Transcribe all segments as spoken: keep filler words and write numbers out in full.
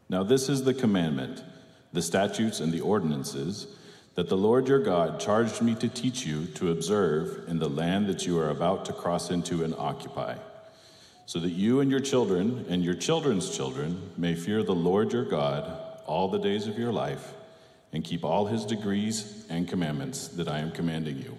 Now this is the commandment, the statutes and the ordinances, that the Lord your God charged me to teach you to observe in the land that you are about to cross into and occupy, so that you and your children and your children's children may fear the Lord your God all the days of your life, and keep all his decrees and commandments that I am commanding you,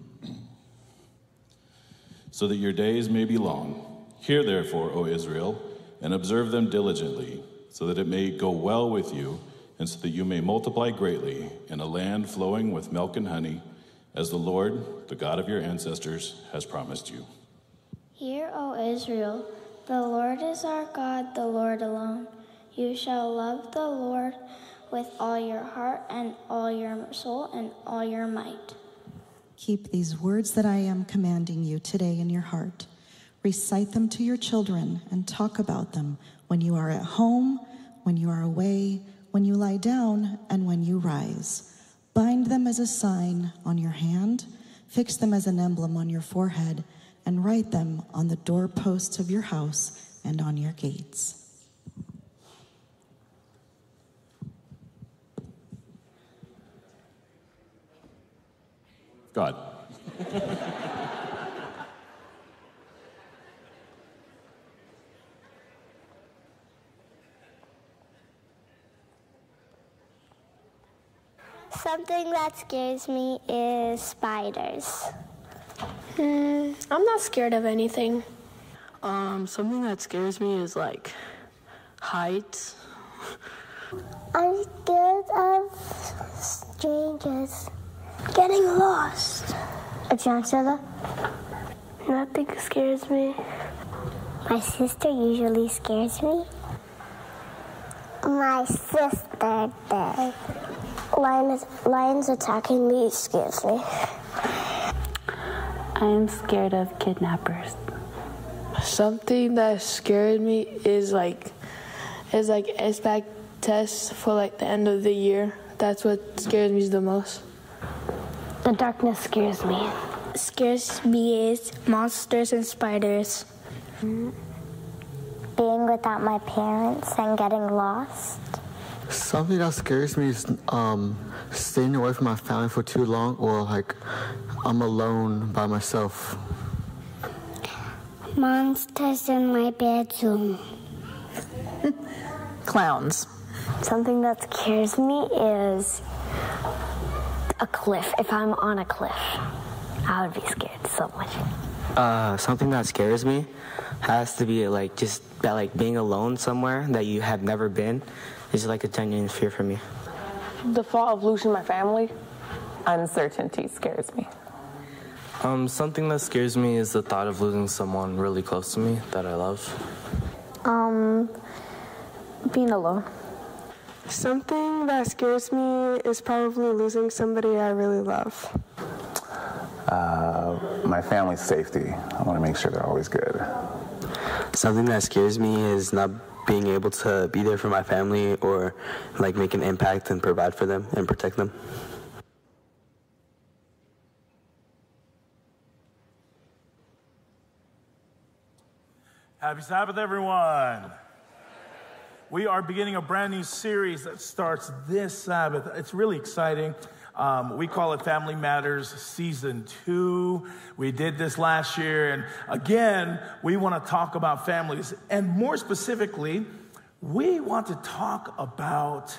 so that your days may be long. Hear therefore, O Israel, and observe them diligently, so that it may go well with you, and so that you may multiply greatly in a land flowing with milk and honey, as the Lord, the God of your ancestors, has promised you. Hear, O Israel, the Lord is our God, the Lord alone. You shall love the Lord with all your heart and all your soul and all your might. Keep these words that I am commanding you today in your heart. Recite them to your children and talk about them when you are at home, when you are away, when you lie down, and when you rise. Bind them as a sign on your hand, fix them as an emblem on your forehead, and write them on the doorposts of your house and on your gates. God. Something that scares me is spiders. Hmm, I'm not scared of anything. Um, something that scares me is like heights. I'm scared of strangers. Getting lost. A chinchilla? Nothing scares me. My sister usually scares me. My sister does. Lions, lions attacking me scares me. I'm scared of kidnappers. Something that scared me is like is like S B A C tests for like the end of the year. That's what scares me the most. The darkness scares me. Scares me is monsters and spiders. Mm. Being without my parents and getting lost. Something that scares me is um, staying away from my family for too long, or like I'm alone by myself. Monsters in my bedroom. Clowns. Something that scares me is a cliff. If I'm on a cliff, I would be scared so much. Uh, something that scares me has to be like just that, like being alone somewhere that you have never been is like a genuine fear for me. The thought of losing my family, uncertainty scares me. Um, something that scares me is the thought of losing someone really close to me that I love. Um, being alone. Something that scares me is probably losing somebody I really love. Uh, my family's safety. I want to make sure they're always good. Something that scares me is not being able to be there for my family or like make an impact and provide for them and protect them. Happy Sabbath, everyone. We are beginning a brand new series that starts this Sabbath. It's really exciting. Um, we call it Family Matters Season two. We did this last year, and again, we want to talk about families. And more specifically, we want to talk about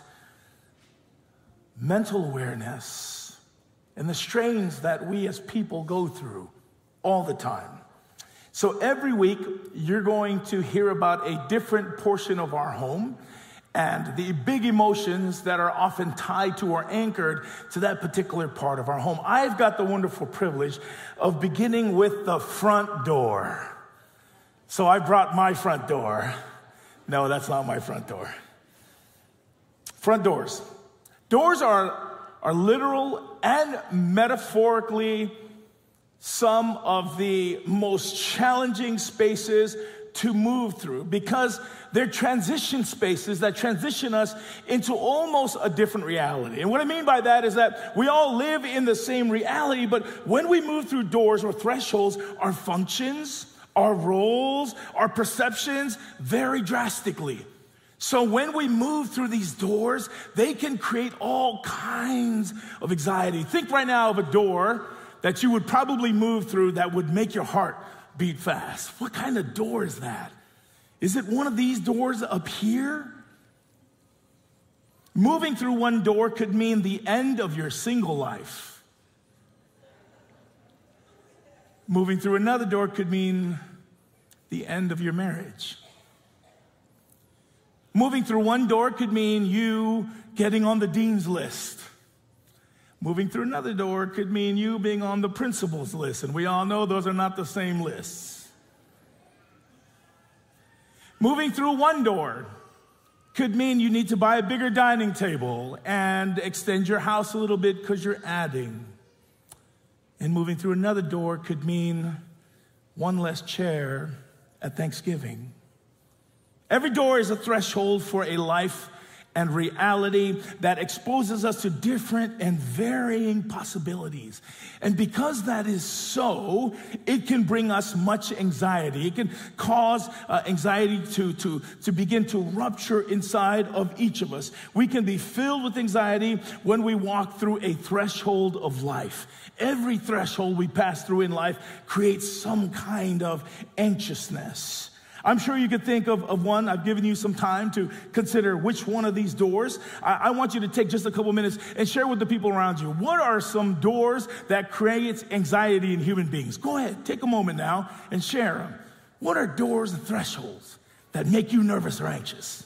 mental awareness and the strains that we as people go through all the time. So every week, you're going to hear about a different portion of our home and the big emotions that are often tied to or anchored to that particular part of our home. I've got the wonderful privilege of beginning with the front door. So I brought my front door. No, that's not my front door. Front doors. Doors are, are literal and metaphorically some of the most challenging spaces to move through because they're transition spaces that transition us into almost a different reality. And what I mean by that is that we all live in the same reality, but when we move through doors or thresholds, our functions, our roles, our perceptions vary drastically. So when we move through these doors, they can create all kinds of anxiety. Think right now of a door that you would probably move through that would make your heart beat fast. What kind of door is that? Is it one of these doors up here? Moving through one door could mean the end of your single life. Moving through another door could mean the end of your marriage. Moving through one door could mean you getting on the dean's list. Moving through another door could mean you being on the principal's list, and we all know those are not the same lists. Moving through one door could mean you need to buy a bigger dining table and extend your house a little bit because you're adding. And moving through another door could mean one less chair at Thanksgiving. Every door is a threshold for a life and reality that exposes us to different and varying possibilities. And because that is so, it can bring us much anxiety. It can cause uh, anxiety to, to, to begin to rupture inside of each of us. We can be filled with anxiety when we walk through a threshold of life. Every threshold we pass through in life creates some kind of anxiousness. I'm sure you could think of, of one. I've given you some time to consider which one of these doors. I, I want you to take just a couple minutes and share with the people around you. What are some doors that create anxiety in human beings? Go ahead, take a moment now and share them. What are doors and thresholds that make you nervous or anxious?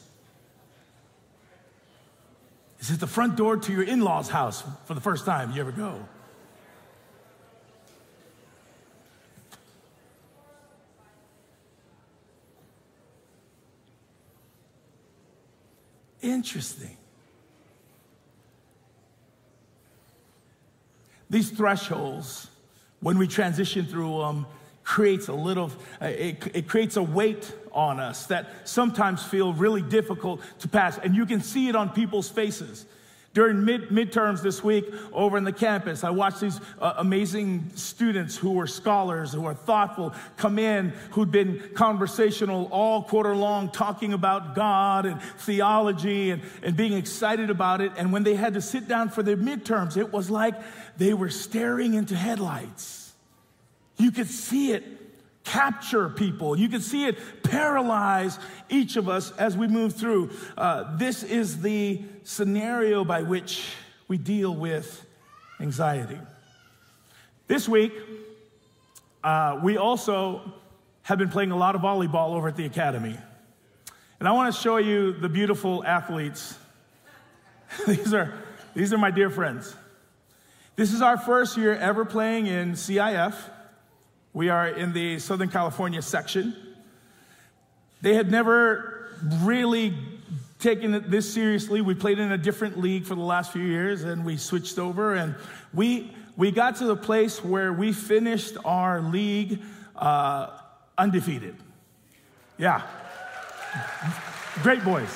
Is it the front door to your in-laws' house for the first time you ever go? Interesting. These thresholds, when we transition through them, creates a little, it, it creates a weight on us that sometimes feel really difficult to pass. And you can see it on people's faces. During mid midterms this week over in the campus, I watched these uh, amazing students who were scholars, who are thoughtful, come in, who'd been conversational all quarter long, talking about God and theology and, and being excited about it. And when they had to sit down for their midterms, it was like they were staring into headlights. You could see it capture people. You can see it paralyze each of us as we move through. Uh, this is the scenario by which we deal with anxiety. This week, uh, we also have been playing a lot of volleyball over at the academy. And I want to show you the beautiful athletes. these are, these are my dear friends. This is our first year ever playing in C I F. We are in the Southern California section. They had never really taken it this seriously. We played in a different league for the last few years, and we switched over, and we we got to the place where we finished our league uh, undefeated. Yeah. Great boys.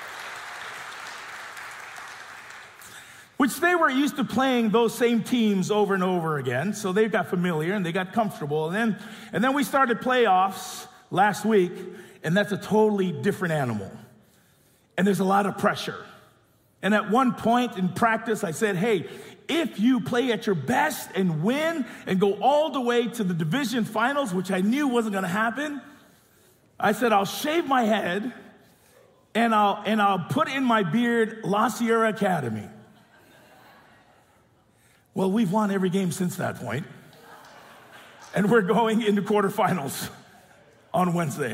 Which they were used to playing those same teams over and over again, so they got familiar and they got comfortable. And then, and then we started playoffs last week, and that's a totally different animal. And there's a lot of pressure. And at one point in practice, I said, hey, if you play at your best and win and go all the way to the division finals, which I knew wasn't going to happen, I said, I'll shave my head and I'll, and I'll put in my beard La Sierra Academy. Well, we've won every game since that point, and we're going into quarterfinals on Wednesday.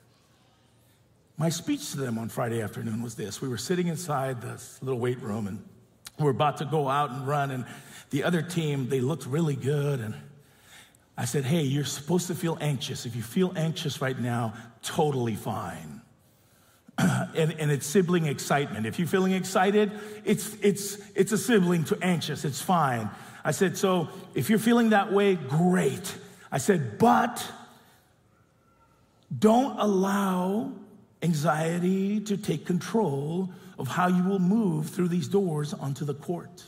My speech to them on Friday afternoon was this. We were sitting inside this little weight room, and we were about to go out and run, and the other team, they looked really good, and I said, hey, you're supposed to feel anxious. If you feel anxious right now, totally fine. And, and it's sibling excitement. If you're feeling excited, it's, it's, it's a sibling to anxious. It's fine. I said, so if you're feeling that way, great. I said, but don't allow anxiety to take control of how you will move through these doors onto the court.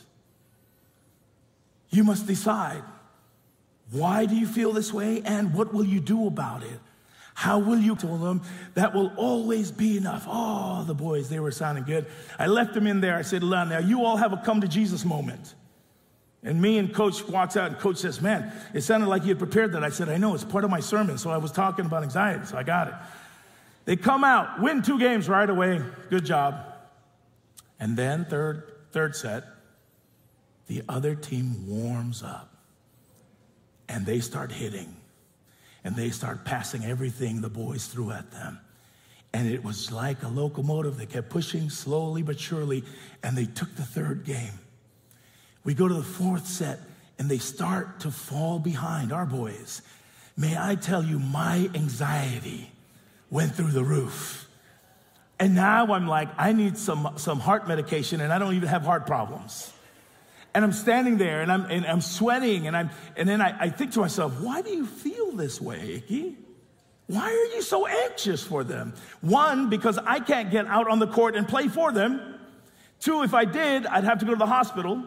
You must decide, why do you feel this way and what will you do about it? How will you tell them that will always be enough? Oh, the boys, they were sounding good. I left them in there. I said, now you all have a come to Jesus moment. And me and Coach walks out, and Coach says, man, it sounded like you had prepared that. I said, I know, it's part of my sermon. So I was talking about anxiety, so I got it. They come out, win two games right away. Good job. And then third, third set, the other team warms up. And they start hitting. And they start passing everything the boys threw at them. And it was like a locomotive. They kept pushing slowly but surely, and they took the third game. We go to the fourth set, and they start to fall behind, our boys. May I tell you, my anxiety went through the roof. And now I'm like, I need some, some heart medication, and I don't even have heart problems. And I'm standing there, and I'm, and I'm sweating, and, I'm, and then I, I think to myself, why do you feel this way, Icky? Why are you so anxious for them? One, because I can't get out on the court and play for them. Two, if I did, I'd have to go to the hospital.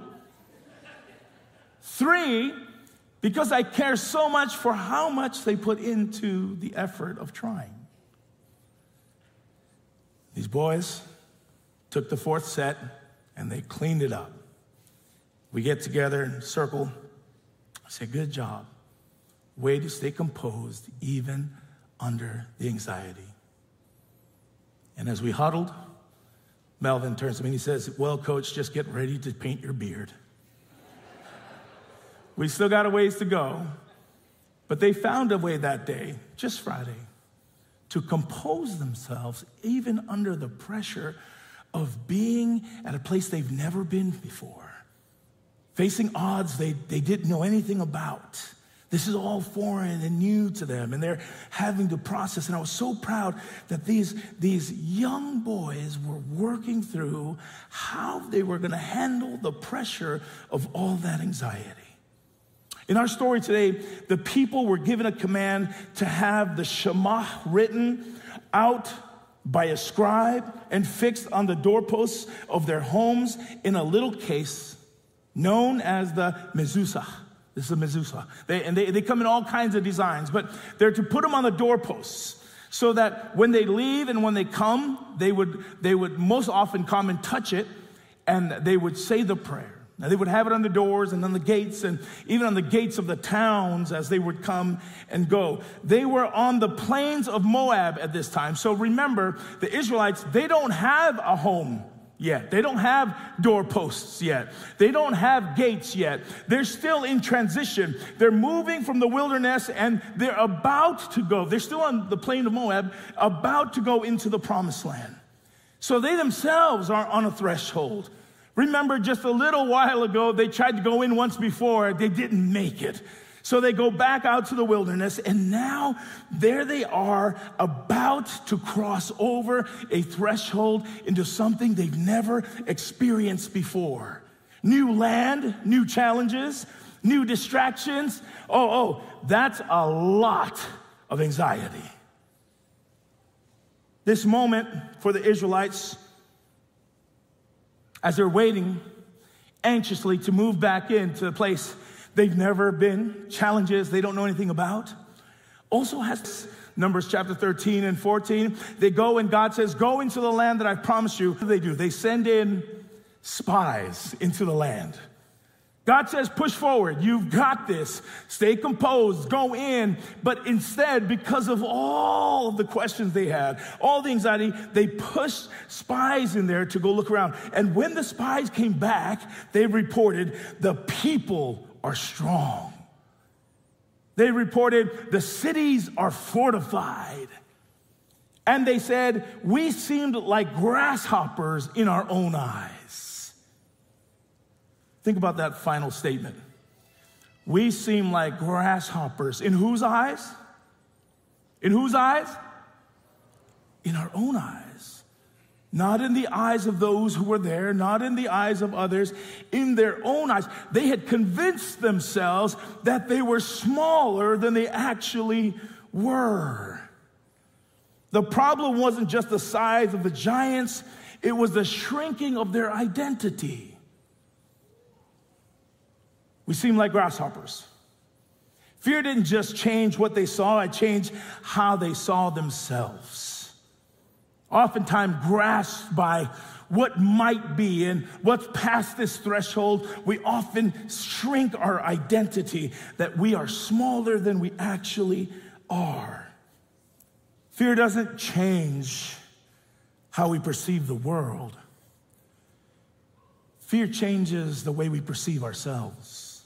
Three, because I care so much for how much they put into the effort of trying. These boys took the fourth set, and they cleaned it up. We get together in a circle. I say, good job. Way to stay composed even under the anxiety. And as we huddled, Melvin turns to me and he says, well, Coach, just get ready to paint your beard. We still got a ways to go, but they found a way that day, just Friday, to compose themselves even under the pressure of being at a place they've never been before. Facing odds they, they didn't know anything about. This is all foreign and new to them, and they're having to process. And I was so proud that these, these young boys were working through how they were going to handle the pressure of all that anxiety. In our story today, the people were given a command to have the Shema written out by a scribe and fixed on the doorposts of their homes in a little case known as the mezuzah. This is a mezuzah. They, and they, they come in all kinds of designs, but they're to put them on the doorposts so that when they leave and when they come, they would, they would most often come and touch it, and they would say the prayer. Now, they would have it on the doors and on the gates and even on the gates of the towns as they would come and go. They were on the plains of Moab at this time. So remember, the Israelites, they don't have a home yet. They don't have doorposts yet. They don't have gates yet. They're still in transition. They're moving from the wilderness, and they're about to go. They're still on the plain of Moab, about to go into the promised land. So they themselves are on a threshold. Remember, just a little while ago, they tried to go in once before. They didn't make it. So they go back out to the wilderness, and now there they are about to cross over a threshold into something they've never experienced before. New land, new challenges, new distractions. Oh, oh, that's a lot of anxiety. This moment for the Israelites, as they're waiting anxiously to move back into a place they've never been, challenges they don't know anything about, also has Numbers chapter thirteen and fourteen. They go and God says, go into the land that I've promised you. What do they do? They send in spies into the land. God says, push forward. You've got this. Stay composed. Go in. But instead, because of all of the questions they had, all the anxiety, they pushed spies in there to go look around. And when the spies came back, they reported the people are strong. They reported the cities are fortified. And they said, we seemed like grasshoppers in our own eyes. Think about that final statement. We seem like grasshoppers. In whose eyes? In whose eyes? In our own eyes. Not in the eyes of those who were there, not in the eyes of others, in their own eyes. They had convinced themselves that they were smaller than they actually were. The problem wasn't just the size of the giants, it was the shrinking of their identity. We seem like grasshoppers. Fear didn't just change what they saw, it changed how they saw themselves. Oftentimes grasped by what might be and what's past this threshold, we often shrink our identity that we are smaller than we actually are. Fear doesn't change how we perceive the world. Fear changes the way we perceive ourselves.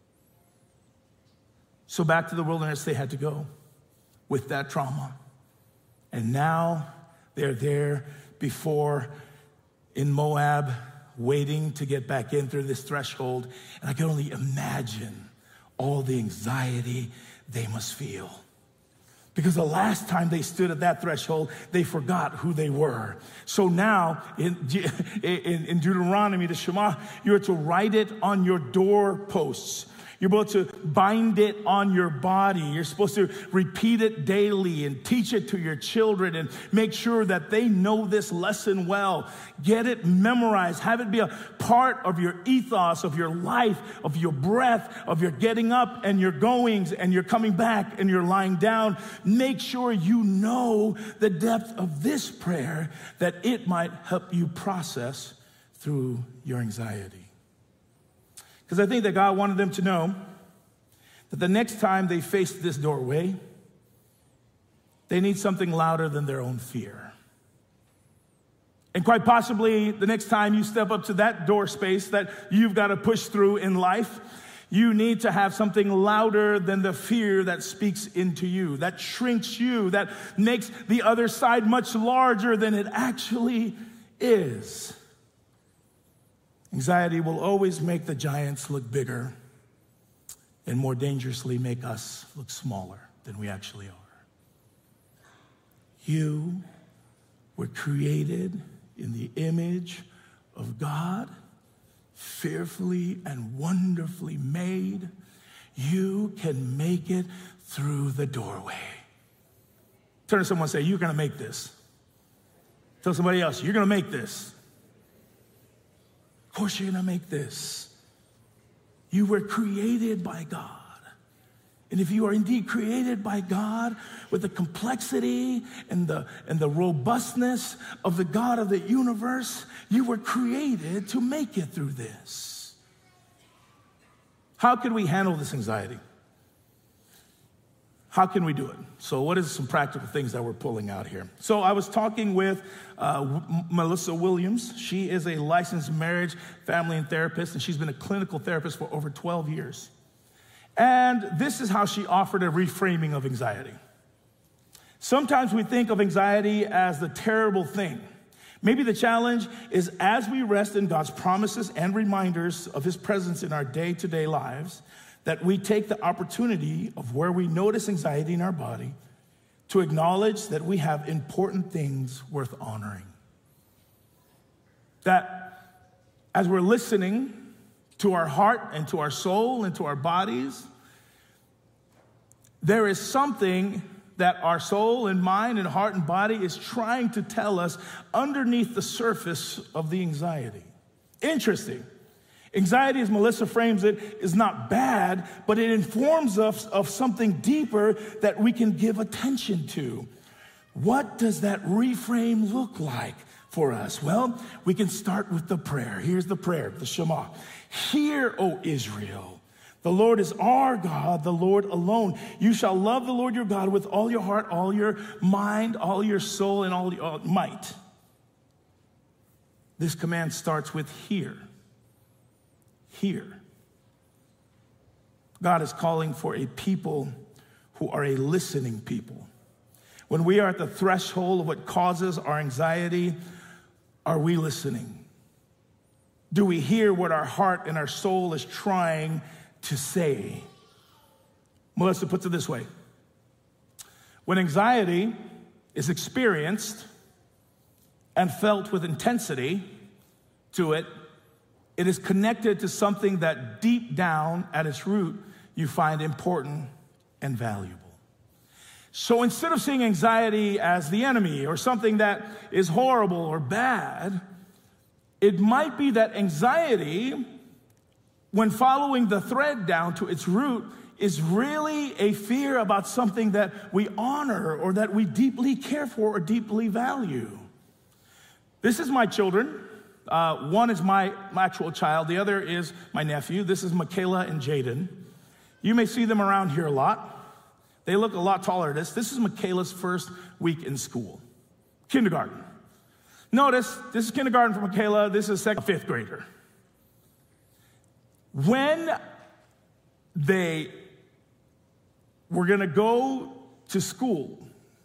So back to the wilderness they had to go with that trauma. And now they're there before in Moab, waiting to get back in through this threshold. And I can only imagine all the anxiety they must feel. Because the last time they stood at that threshold, they forgot who they were. So now, in, in, in Deuteronomy, the Shema, you're to write it on your doorposts. You're supposed to bind it on your body. You're supposed to repeat it daily and teach it to your children and make sure that they know this lesson well. Get it memorized. Have it be a part of your ethos, of your life, of your breath, of your getting up and your goings and your coming back and your lying down. Make sure you know the depth of this prayer that it might help you process through your anxiety. Because I think that God wanted them to know that the next time they face this doorway, they need something louder than their own fear. And quite possibly, the next time you step up to that door space that you've got to push through in life, you need to have something louder than the fear that speaks into you, that shrinks you, that makes the other side much larger than it actually is. Anxiety will always make the giants look bigger and more dangerously make us look smaller than we actually are. You were created in the image of God, fearfully and wonderfully made. You can make it through the doorway. Turn to someone and say, you're going to make this. Tell somebody else, you're going to make this. Of course you're going to make this. You were created by God. And if you are indeed created by God with the complexity and the, and the robustness of the God of the universe, you were created to make it through this. How can we handle this anxiety? How can we do it? So what is some practical things that we're pulling out here? So I was talking with uh, w- Melissa Williams. She is a licensed marriage, family, and therapist, and she's been a clinical therapist for over twelve years. And this is how she offered a reframing of anxiety. Sometimes we think of anxiety as the terrible thing. Maybe the challenge is as we rest in God's promises and reminders of his presence in our day-to-day lives, that we take the opportunity of where we notice anxiety in our body to acknowledge that we have important things worth honoring. That as we're listening to our heart and to our soul and to our bodies, there is something that our soul and mind and heart and body is trying to tell us underneath the surface of the anxiety. Interesting. Anxiety, as Melissa frames it, is not bad, but it informs us of something deeper that we can give attention to. What does that reframe look like for us? Well, we can start with the prayer. Here's the prayer, the Shema. Hear, O Israel, the Lord is our God, the Lord alone. You shall love the Lord your God with all your heart, all your mind, all your soul, and all your might. This command starts with hear. Hear. God is calling for a people who are a listening people. When we are at the threshold of what causes our anxiety, are we listening? Do we hear what our heart and our soul is trying to say? Melissa puts it this way. When anxiety is experienced and felt with intensity to it, it is connected to something that deep down at its root you find important and valuable. So instead of seeing anxiety as the enemy or something that is horrible or bad, it might be that anxiety, when following the thread down to its root, is really a fear about something that we honor or that we deeply care for or deeply value. This is my children. Uh, one is my, my actual child. The other is my nephew. This is Michaela and Jaden. You may see them around here a lot. They look a lot taller than this. This is Michaela's first week in school, kindergarten. Notice, this is kindergarten for Michaela. This is second, fifth grader. When they were going to go to school,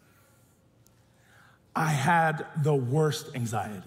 I had the worst anxiety.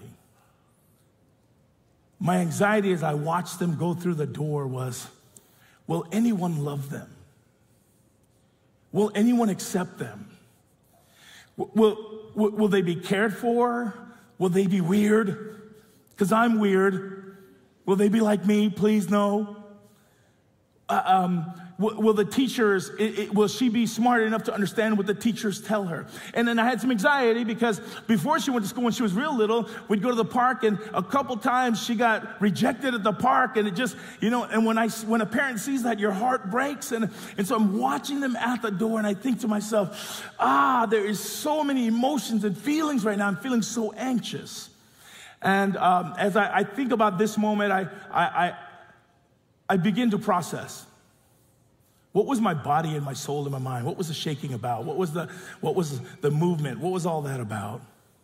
My anxiety as I watched them go through the door was, will anyone love them? Will anyone accept them? Will, will, will they be cared for? Will they be weird? Because I'm weird. Will they be like me? Please, no. Uh, um, will, will the teachers, it, it, will she be smart enough to understand what the teachers tell her? And then I had some anxiety because before she went to school when she was real little, we'd go to the park, and a couple times she got rejected at the park, and it just, you know, and when I, when a parent sees that, your heart breaks. And, and so I'm watching them at the door, and I think to myself, ah, there is so many emotions and feelings right now. I'm feeling so anxious. And um, as I, I think about this moment, I, I, I I begin to process. What was my body and my soul and my mind? What was the shaking about? What was the, what was the movement? What was all that about?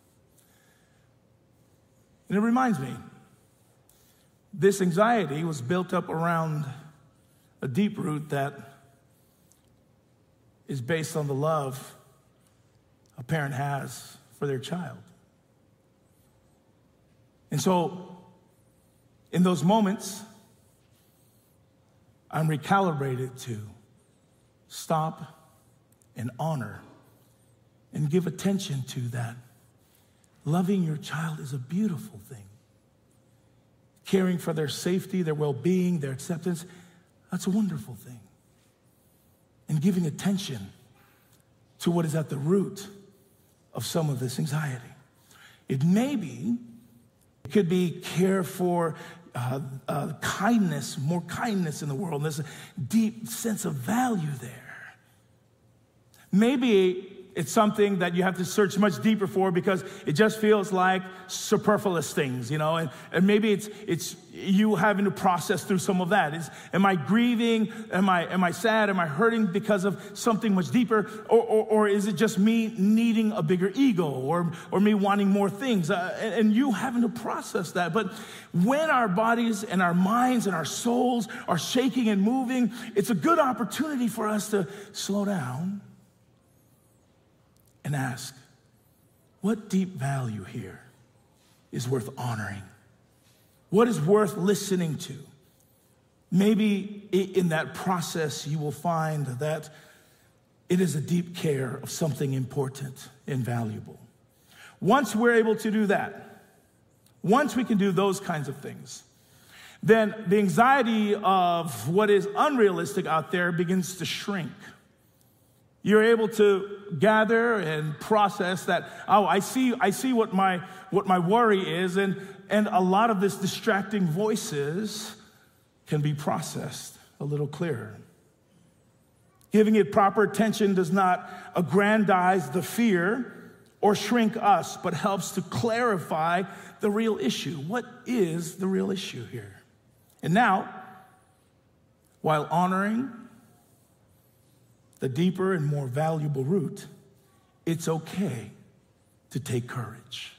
And it reminds me, this anxiety was built up around a deep root that is based on the love a parent has for their child. And so, in those moments, I'm recalibrated to stop and honor and give attention to that. Loving your child is a beautiful thing. Caring for their safety, their well-being, their acceptance, that's a wonderful thing. And giving attention to what is at the root of some of this anxiety. It may be, it could be care for Uh, uh, kindness, more kindness in the world. There's a deep sense of value there. Maybe it's something that you have to search much deeper for because it just feels like superfluous things, you know, and, and maybe it's it's you having to process through some of that. Is, am I grieving? Am I am I sad? Am I hurting because of something much deeper? Or, or, or is it just me needing a bigger ego or, or me wanting more things? Uh, and, and you having to process that. But when our bodies and our minds and our souls are shaking and moving, it's a good opportunity for us to slow down and ask, what deep value here is worth honoring? What is worth listening to? Maybe in that process you will find that it is a deep care of something important and valuable. Once we're able to do that, once we can do those kinds of things, then the anxiety of what is unrealistic out there begins to shrink. You're able to gather and process that, oh, I see, I see what my what my worry is, and, and a lot of this distracting voices can be processed a little clearer. Giving it proper attention does not aggrandize the fear or shrink us, but helps to clarify the real issue. What is the real issue here? And now, while honoring the deeper and more valuable root, it's okay to take courage.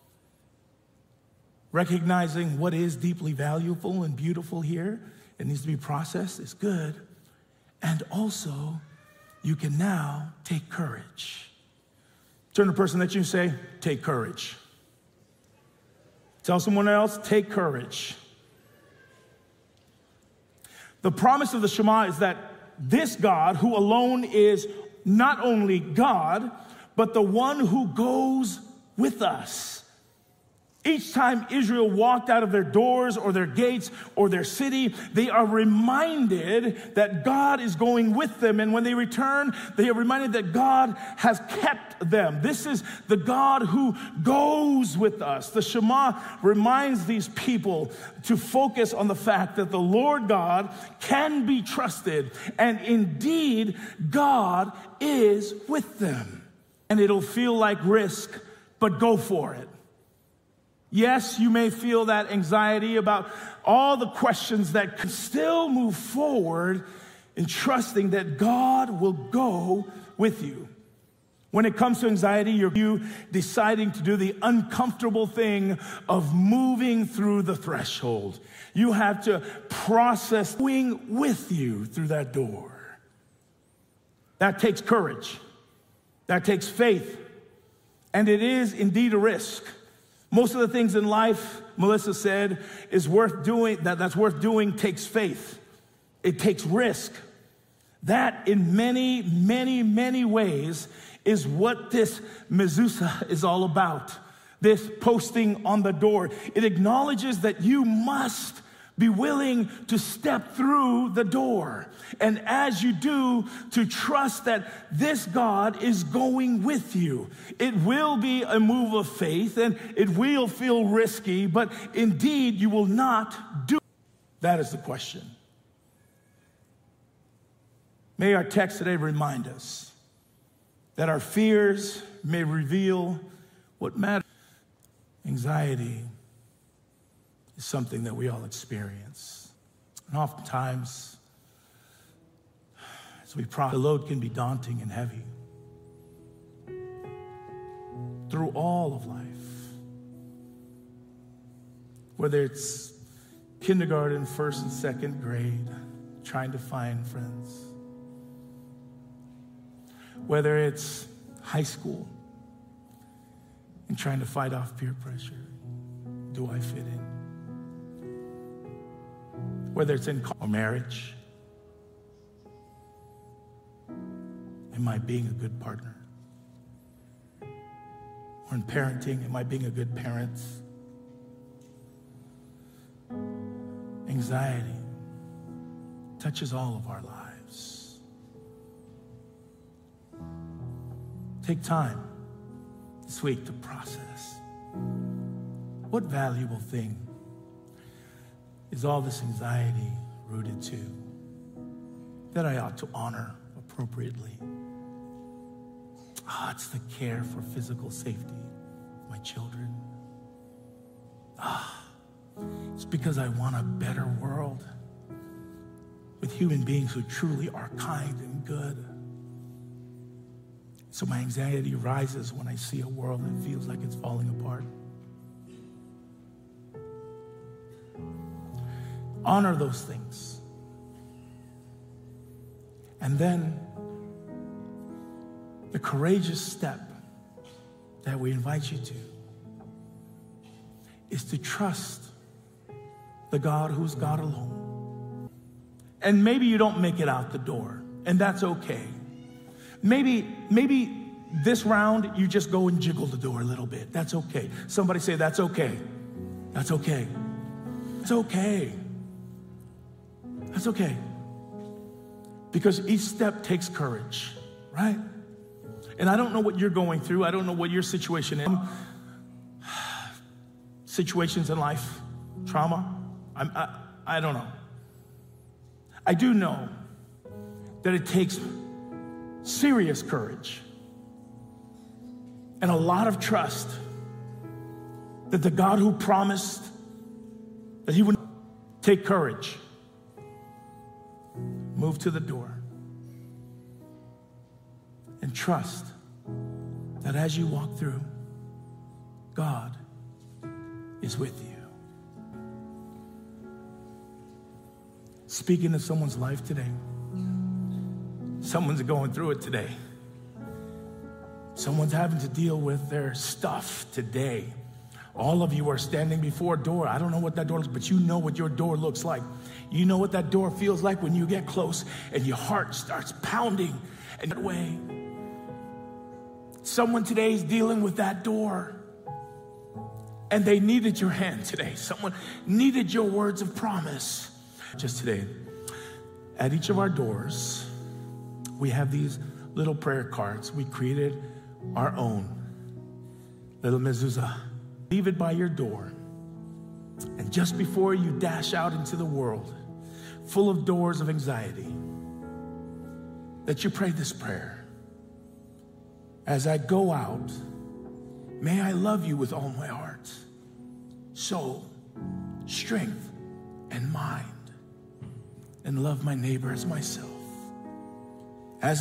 Recognizing what is deeply valuable and beautiful here, it needs to be processed, is good. And also, you can now take courage. Turn to the person that you say, take courage. Tell someone else, take courage. The promise of the Shema is that this God, who alone is not only God, but the one who goes with us Each time Israel walked out of their doors or their gates or their city, they are reminded that God is going with them. And when they return, they are reminded that God has kept them. This is the God who goes with us. The Shema reminds these people to focus on the fact that the Lord God can be trusted. And indeed, God is with them. And it'll feel like risk, but go for it. Yes, you may feel that anxiety about all the questions that can still move forward in trusting that God will go with you. When it comes to anxiety, you're you deciding to do the uncomfortable thing of moving through the threshold. You have to process going with you through that door. That takes courage. That takes faith. And it is indeed a risk. Most of the things in life, Melissa said, is worth doing, that, that's worth doing takes faith. It takes risk. That in many, many, many ways is what this mezuzah is all about. This posting on the door. It acknowledges that you must be willing to step through the door. And as you do, to trust that this God is going with you. It will be a move of faith and it will feel risky, but indeed you will not do. That is the question. May our text today remind us that our fears may reveal what matters. Anxiety is something that we all experience. And oftentimes, as we process, the load can be daunting and heavy. Through all of life, whether it's kindergarten, first and second grade, trying to find friends, whether it's high school and trying to fight off peer pressure, do I fit in? Whether it's in or marriage, am I being a good partner? Or in parenting, am I being a good parent? Anxiety touches all of our lives. Take time this week to process. What valuable thing is all this anxiety rooted to that I ought to honor appropriately? Ah, oh, it's the care for physical safety of my children. Ah, oh, it's because I want a better world with human beings who truly are kind and good. So my anxiety rises when I see a world that feels like it's falling apart. Honor those things. And then the courageous step that we invite you to is to trust the God who's God alone. And maybe you don't make it out the door, and that's okay. Maybe, maybe this round you just go and jiggle the door a little bit. That's okay. Somebody say, that's okay. That's okay. It's okay. That's okay. Because each step takes courage, right? And I don't know what you're going through. I don't know what your situation is. Situations in life, trauma, I'm, I, I don't know. I do know that it takes serious courage and a lot of trust that the God who promised that he would take courage, move to the door, and trust that as you walk through, God is with you. Speaking to someone's life today. Someone's going through it today. Someone's having to deal with their stuff today. All of you are standing before a door. I don't know what that door looks like, but you know what your door looks like. You know what that door feels like when you get close and your heart starts pounding in that way. Someone today is dealing with that door. and they needed your hand today. Someone needed your words of promise. Just today, at each of our doors, we have these little prayer cards. We created our own little mezuzah. Leave it by your door. And just before you dash out into the world, full of doors of anxiety, that you pray this prayer. As I go out, may I love you with all my heart, soul, strength, and mind, and love my neighbor as myself. As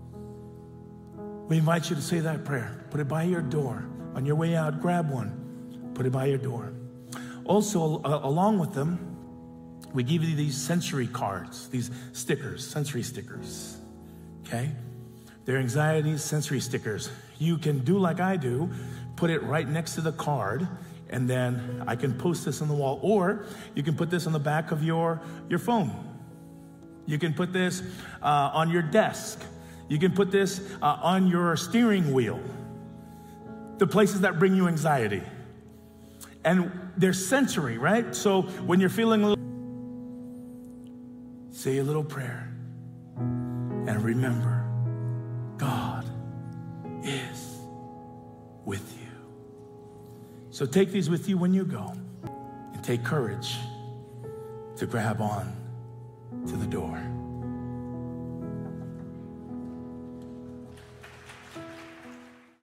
we invite you to say that prayer, put it by your door. On your way out, grab one, put it by your door. Also, uh, along with them, we give you these sensory cards, these stickers, sensory stickers, okay? They're anxiety sensory stickers. You can do like I do, put it right next to the card, and then I can post this on the wall, or you can put this on the back of your, your phone. You can put this uh, on your desk. You can put this uh, on your steering wheel, the places that bring you anxiety. And they're sensory, right? So when you're feeling a little, say a little prayer and remember, God is with you. So take these with you when you go, and take courage to grab on to the door.